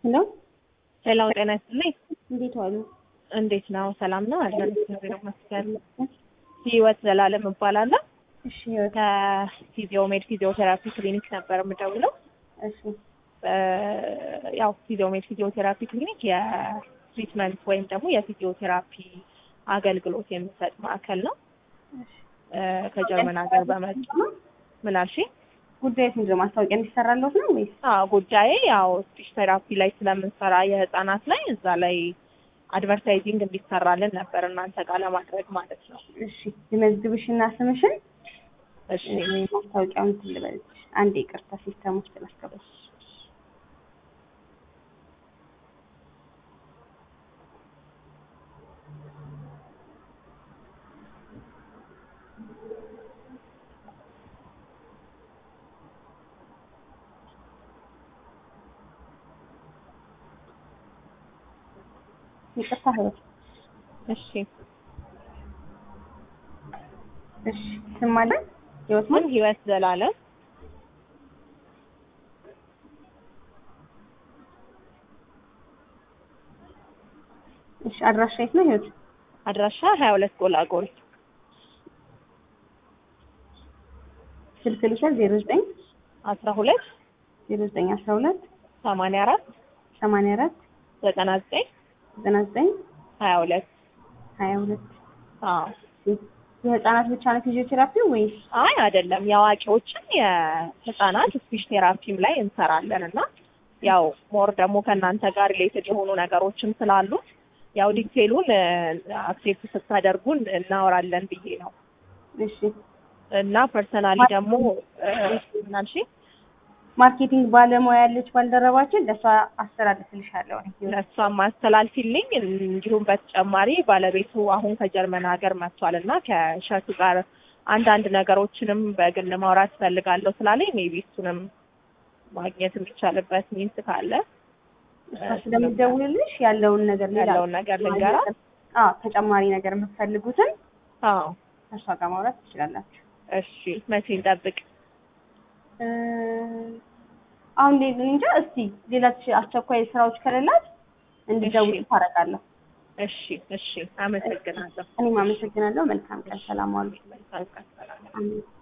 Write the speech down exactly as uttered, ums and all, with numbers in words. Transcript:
ሄሎ ሄሎ ጤና ይስጥልኝ። እንዴት ዋሉ? እንዴት ነው? ሰላም ነው? አለን እግዚአብሔር ይመስገን። ህይወት ዘላለም እባላለሁ። እሺ ህይወት። ከፊዚዮ ሜድ ፊዚዮቴራፒ ክሊኒክ ነበር የምደውለው። እሺ ያው ፊዚዮ ሜድ ፊዚዮቴራፒ ክሊኒክ የትሪትመንት ወይም ደግሞ የፊዚዮቴራፒ አገልግሎት የሚሰጥ ማዕከል ነው። ከጀርመን ሀገር በመጡ ምን አልሽኝ? ጉዳይ ምንድን ነው? ማስታወቂያ እንዲሰራለት ነው ወይስ? አዎ ጉዳዬ ያው ስፒች ቴራፒ ላይ ስለምንሰራ የህፃናት ላይ እዛ ላይ አድቨርታይዚንግ እንዲሰራልን ነበር እናንተ ጋር ለማድረግ ማለት ነው። እሺ ልመዝግብሽና ስምሽን እሺ ማስታወቂያውን ትልበልሽ። አንዴ ይቅርታ ሲስተም ውስጥ ላስገባሽ። ይቅርታ ህይወት። እሺ እሺ ስም ማለት ህይወት ምን ህይወት ዘላለም። እሺ አድራሻ የት ነው ህይወት? አድራሻ ሀያ ሁለት ጎላጎል። ስልክ ልሻል ዜሮ ዘጠኝ አስራ ሁለት ዜሮ ዘጠኝ አስራ ሁለት ሰማንያ አራት ሰማንያ አራት ዘጠና ዘጠኝ ዘጠና ዘጠኝ ሀያ ሁለት ሀያ ሁለት አዎ። የህፃናት ብቻ ነው ፊዚዮቴራፒ ወይስ? አይ አይደለም፣ የአዋቂዎችም የህፃናት ስፒች ቴራፒም ላይ እንሰራለን እና ያው ሞር ደግሞ ከእናንተ ጋር ሪሌትድ የሆኑ ነገሮችም ስላሉ ያው ዲቴሉን አክሴፕት ስታደርጉን እናወራለን ብዬ ነው። እሺ እና ፐርሰናሊ ደግሞ ምናልሽ ማርኬቲንግ ባለሙያ ያለች ባልደረባችን ለሷ አስተላልፍልሻለሁ። ለሷ ማስተላልፊልኝ። እንዲሁም በተጨማሪ ባለቤቱ አሁን ከጀርመን ሀገር መጥቷል እና ከሸቱ ጋር አንዳንድ ነገሮችንም በግል ማውራት ፈልጋለሁ ስላለኝ ሜቢ እሱንም ማግኘት የሚቻልበት ሚንስ ካለ ስለምደውልልሽ ያለውን ነገር ያለውን ነገር ልንገራት። አዎ ተጨማሪ ነገር የምትፈልጉትን አዎ ከሷ ጋር ማውራት ትችላላችሁ። እሺ መቼ እንጠብቅ? አሁን ሌላ እንጃ። እስቲ ሌላ አስቸኳይ ስራዎች ከሌላት እንድደውል ታረጋለሁ። እሺ እሺ አመሰግናለሁ። እኔም አመሰግናለሁ። መልካም ቀን። ሰላም ዋሉ። መልካም ቀን። ሰላም። አሜን።